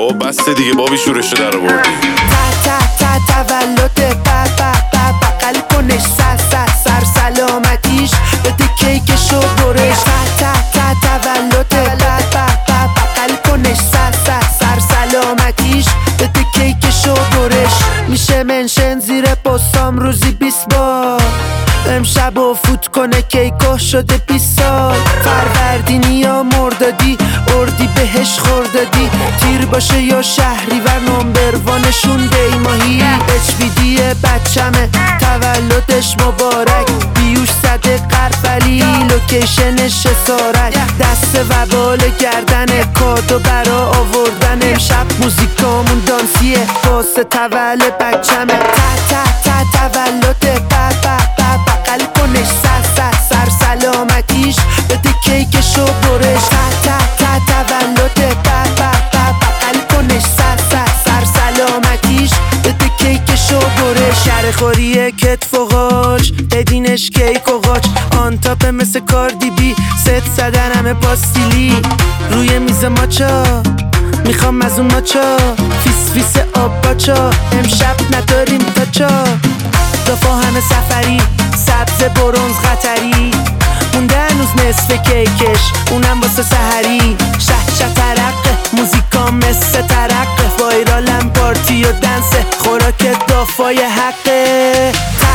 بابا بس دیگه بابی شورش رو در آوردی. تولد بغل کنش سر سلامتیش بده کیکشو برش. تولد بغل کنش سر سلامتیش بده کیکشو برش. میشه منشن زیر پستام روزی 20 بار. امشب و فوت کنه کیکو شده 20 سال. فروردینی یا مردادی اردی بهش خوردادی. تیر باشه یا شهری و نمبروانشون دیماهی. HBD بچمه تولدش مبارک. بیوش زده قرفلی لوکیشنش سارک. دست و بال گردن کادو برا آوردن. امشب موزیکامون دانسیه واسه تولد بچمه. تولد بغل کنش سر سلامتیش بده کیکشو برش. تولد بغل کنش سر سلامتیش بده کیکشو برش. شرخوری کتف و قاچ بدینش کیک و قاچ. آن تاپه مثل کاردی بی ست زدن همه پاستیلی. روی میز ماچا میخوام از اون ماچا. فیس آب باچا امشب نداریم تاچا. دافا همه سفری سبز برونز قطری. مونده هنوز نصف کیکش اونم واسه سحری. شه ترقه موزیکا مثل ترقه. وایرالم پارتی و دنسه خوراک دافای حقه.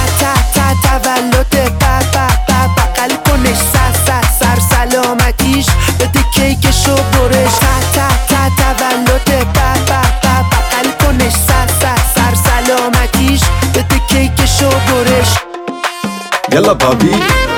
تولد بغل کنش سر سلامتیش بده کیکشو برش. تولد بغل کنش سر سلامتیش بده کیکشو برش. يلا بابي